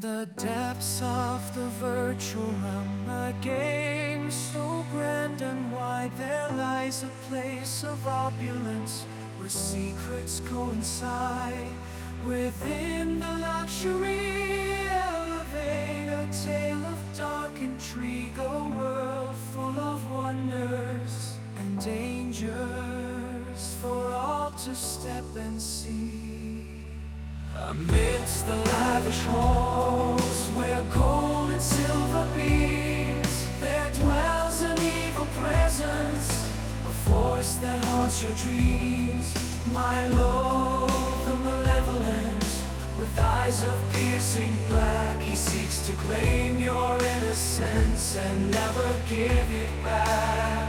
the depths of the virtual realm, a game so grand and wide, there lies a place of opulence where secrets coincide. Within the luxury elevator, a tale of dark intrigue, a world full of wonders and dangers for all to step and see. Amidst the lavish halls where gold and silver beams, there dwells an evil presence, a force that haunts your dreams. My lord, the malevolent, with eyes of piercing black, he seeks to claim your innocence and never give it back.